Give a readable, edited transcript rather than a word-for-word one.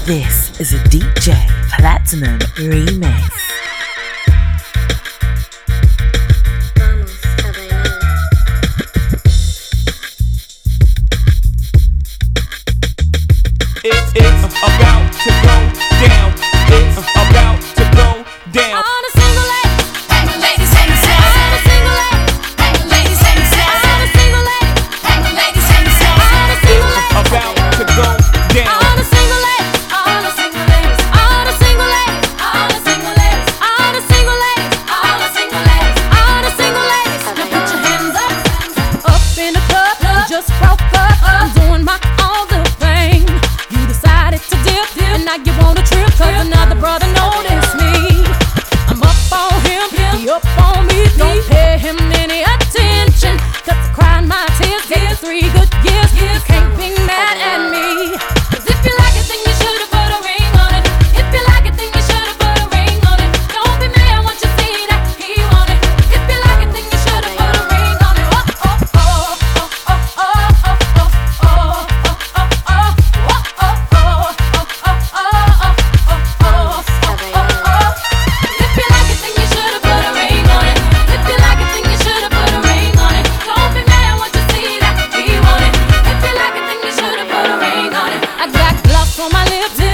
This is a DJ Platinum remix. It's about to go down. It's about to go down. All the single ladies, hang the ladies, hang the single ladies, hang the all the single ladies, hang the all the single ladies, About to go down. all the single ladies, all the single ladies, all the single ladies, all the single ladies, all the single ladies, all the single ladies, all the single ladies. Now put your hands up in the club. You just broke up. I'm doing my own little thing. You decided to dip, and now you want a trip 'cause another brother noticed me. I'm up on him, he up on me. Don't pay him any attention, 'cause I cried my tears. Gave you 3 good years. You can't be mad at me. 'Cause if you like it, then you should've put a ring on it. If you like it, then you should've put a ring on it. Don't be mad once you see that he want it. If you like it, then you should've put a ring on it. Oh, oh, oh, oh, oh, oh, oh, oh, oh, oh, oh, If you like it, then you should've put a ring on it. If you like it, then you should've put a ring on it. Don't be mad once you see that he want it. If you like it, then you should've put a ring on it. I got gloss on my lips.